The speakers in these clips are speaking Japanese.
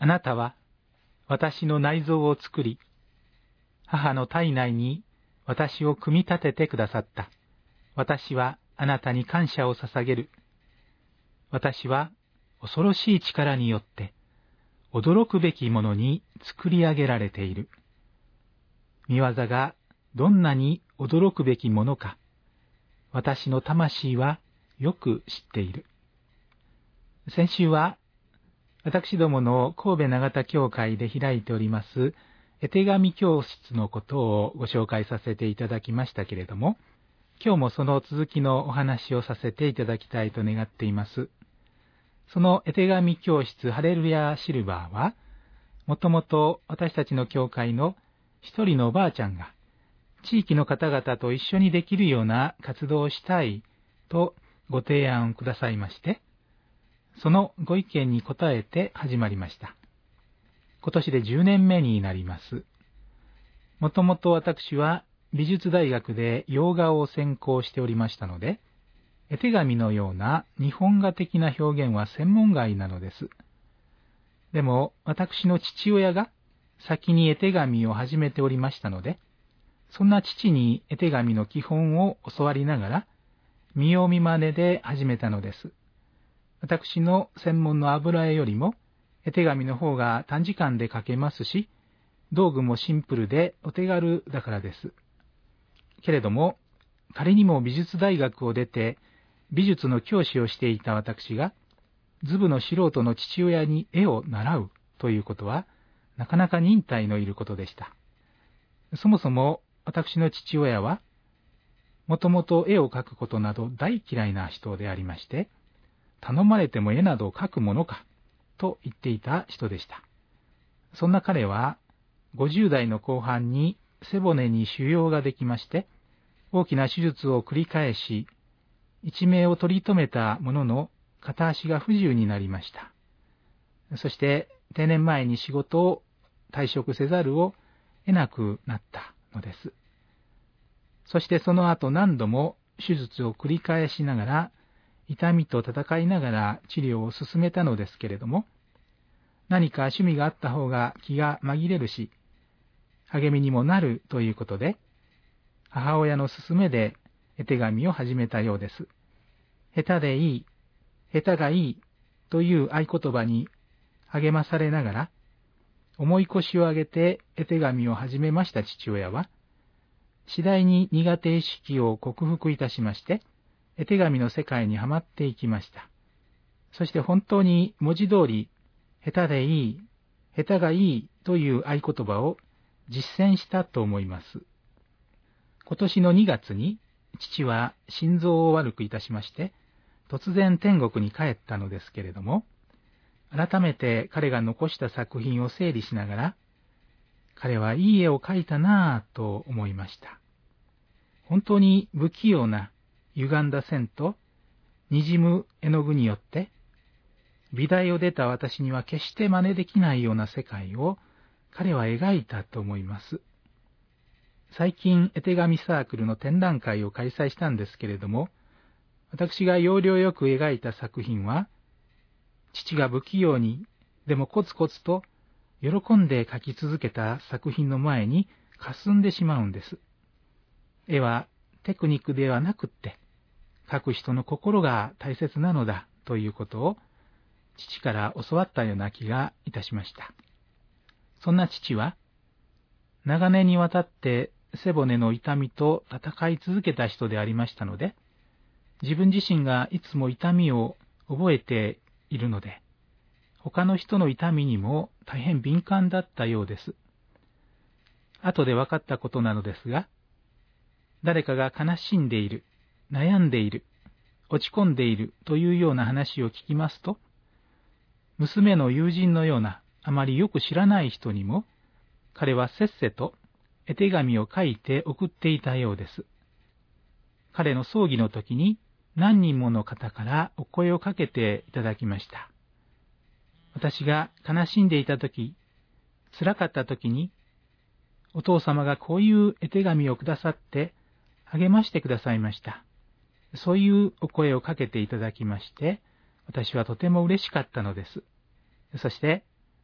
あなたは私の内臓を作り、母の体内に私を組み立ててくださった。私はあなたに感謝を捧げる。私は恐ろしい力によって驚くべきものに作り上げられている。御業がどんなに驚くべきものか、私の魂はよく知っている。先週は、私どもの神戸長田教会で開いております絵手紙教室のことをご紹介させていただきましたけれども、今日もその続きのお話をさせていただきたいと願っています。その絵手紙教室ハレルヤシルバーは、もともと私たちの教会の一人のおばあちゃんが、地域の方々と一緒にできるような活動をしたいとご提案をくださいまして、そのご意見に応えて始まりました。今年で10年目になります。もともと私は美術大学で洋画を専攻しておりましたので、絵手紙のような日本画的な表現は専門外なのです。でも私の父親が先に絵手紙を始めておりましたので、そんな父に絵手紙の基本を教わりながら、見よう見まねで始めたのです。私の専門の油絵よりも、絵手紙の方が短時間で描けますし、道具もシンプルでお手軽だからです。けれども、仮にも美術大学を出て、美術の教師をしていた私が、ずぶの素人の父親に絵を習うということは、なかなか忍耐のいることでした。そもそも私の父親は、もともと絵を描くことなど大嫌いな人でありまして、頼まれても絵などを描くものか、と言っていた人でした。そんな彼は、50代の後半に背骨に腫瘍ができまして、大きな手術を繰り返し、一命を取り留めたものの、片足が不自由になりました。そして、定年前に仕事を退職せざるを得なくなったのです。そしてその後何度も手術を繰り返しながら、痛みと戦いながら治療を進めたのですけれども、何か趣味があった方が気が紛れるし、励みにもなるということで、母親の勧めで絵手紙を始めたようです。下手でいい、下手がいいという合言葉に励まされながら、重い腰を上げて絵手紙を始めました父親は、次第に苦手意識を克服いたしまして、絵手紙の世界にはまっていきました。そして本当に文字通り、下手でいい、下手がいいという合言葉を実践したと思います。今年の2月に父は心臓を悪くいたしまして、突然天国に帰ったのですけれども、改めて彼が残した作品を整理しながら、彼はいい絵を描いたなぁと思いました。本当に不器用な歪んだ線と滲む絵の具によって、美大を出た私には決して真似できないような世界を彼は描いたと思います。最近絵手紙サークルの展覧会を開催したんですけれども、私が要領よく描いた作品は、父が不器用に、でもコツコツと喜んで描き続けた作品の前に霞んでしまうんです。絵はテクニックではなくって、描く人の心が大切なのだということを父から教わったような気がいたしました。そんな父は、長年にわたって背骨の痛みと戦い続けた人でありましたので、自分自身がいつも痛みを覚えているので、他の人の痛みにも大変敏感だったようです。後で分かったことなのですが、誰かが悲しんでいる、悩んでいる、落ち込んでいるというような話を聞きますと、娘の友人のようなあまりよく知らない人にも、彼はせっせと絵手紙を書いて送っていたようです。彼の葬儀の時に何人もの方からお声をかけていただきました。私が悲しんでいた時、辛かった時に、お父様がこういう絵手紙をくださって励ましてくださいました。そういうお声をかけていただきまして、私はとても嬉しかったのです。そして、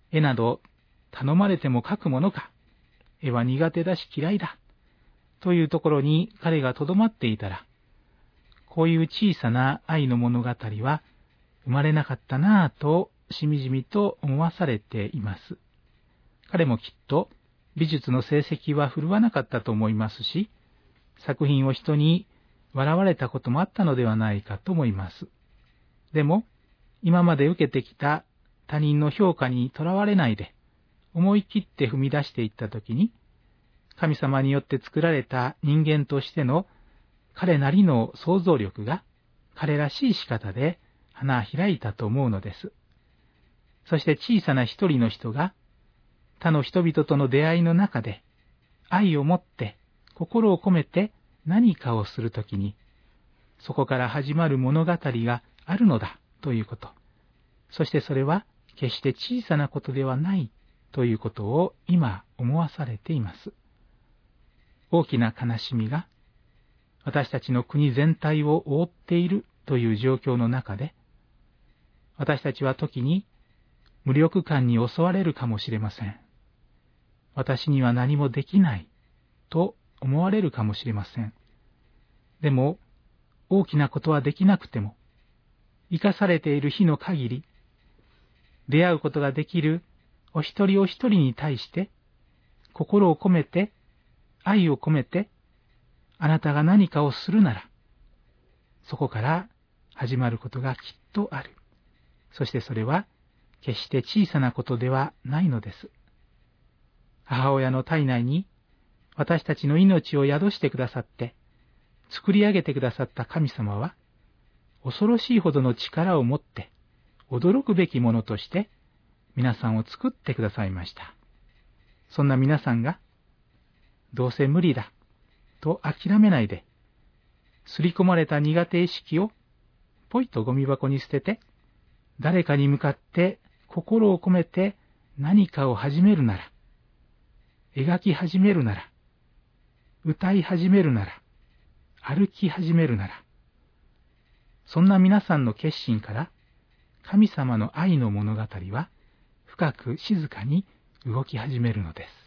絵など頼まれても描くものか、絵は苦手だし嫌いだ、というところに彼がとどまっていたら、こういう小さな愛の物語は生まれなかったなぁとしみじみと思わされています。彼もきっと美術の成績は振るわなかったと思いますし、作品を人に笑われたこともあったのではないかと思います。でも、今まで受けてきた他人の評価にとらわれないで、思い切って踏み出していったときに、神様によって作られた人間としての彼なりの想像力が彼らしい仕方で花開いたと思うのです。そして小さな一人の人が他の人々との出会いの中で愛を持って心を込めて何かをするときに、そこから始まる物語があるのだということ。そしてそれは決して小さなことではないということを今思わされています。大きな悲しみが私たちの国全体を覆っているという状況の中で、私たちは時に無力感に襲われるかもしれません。私には何もできないと思われるかもしれません。でも、大きなことはできなくても、生かされている日の限り、出会うことができるお一人お一人に対して、心を込めて、愛を込めて、あなたが何かをするなら、そこから始まることがきっとある。そしてそれは、決して小さなことではないのです。母親の体内に、私たちの命を宿してくださって、作り上げてくださった神様は、恐ろしいほどの力を持って、驚くべきものとして、皆さんを作ってくださいました。そんな皆さんが、どうせ無理だ、と諦めないで、刷り込まれた苦手意識を、ポイとゴミ箱に捨てて、誰かに向かって心を込めて何かを始めるなら、描き始めるなら、歌い始めるなら、歩き始めるなら、そんな皆さんの決心から、神様の愛の物語は深く静かに動き始めるのです。